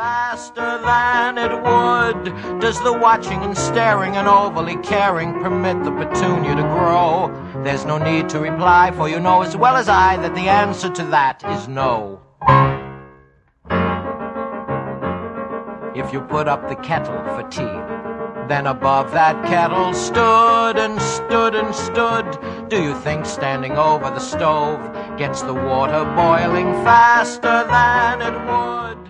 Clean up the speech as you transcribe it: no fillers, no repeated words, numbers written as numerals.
faster than it would. Does the watching and staring and overly caring permit the petunia to grow? There's no need to reply, for you know as well as I that the answer to that is no. If you put up the kettle for tea, then above that kettle stood and stood and stood. Do you think standing over the stove gets the water boiling faster than it would?